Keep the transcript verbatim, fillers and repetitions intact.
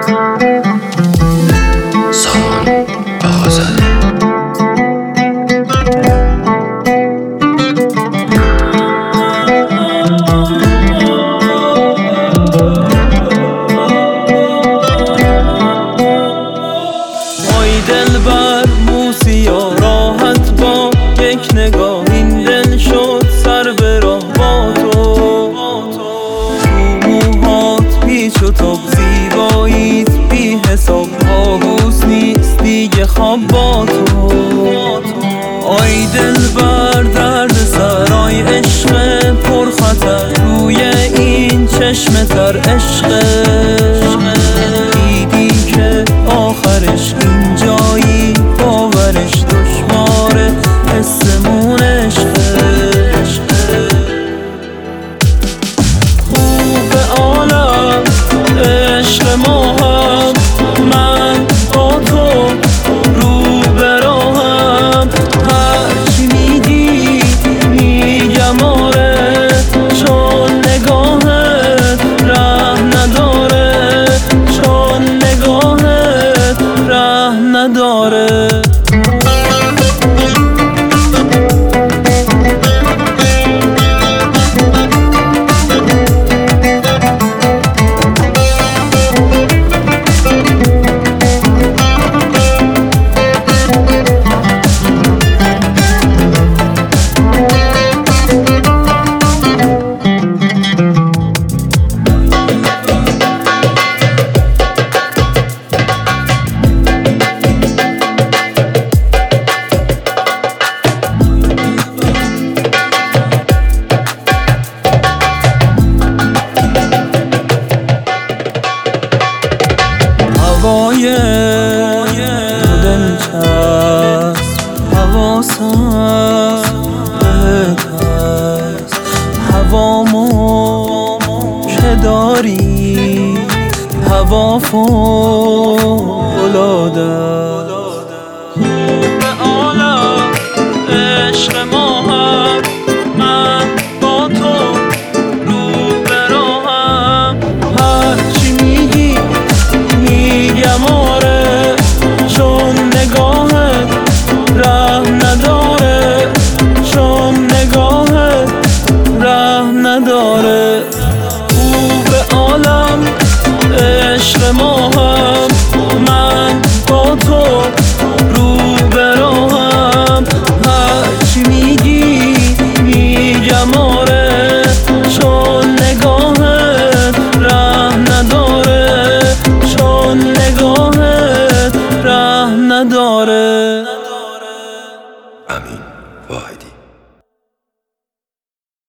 سان آغازاده. ای دلبر موسیا راحت با یک نگاه این دل شد سر به راه با تو. تو موهات پیچ و تاب زیباییت بی حساب آغوز نیست دیگه خواب با تو. ای دلبر درد سرای عشق پر خطر روی این چشم تر عشق دیدی که آخرش اینجایی باورش دشواره حسمون عشقه. خوب عالم عشق ما هم من با تو رو به راهم هرچی میگی میگم آره چون نگاهت ره نداره چون نگاهت ره نداره. هوای دلچسب حواسم بهت هست هوامو که داری هوا فوق‌العاده. خوب عالم عشق ما هم من با تو رو به راهم هرچی میگی میگم آره چون نگاهت ره نداره چون نگاهت ره نداره. خوب عالم عشق ما هم من با تو رو به راهم هرچی میگی میگم آره چون نگاهت ره نداره چون نگاهت ره نداره. امین واحدی.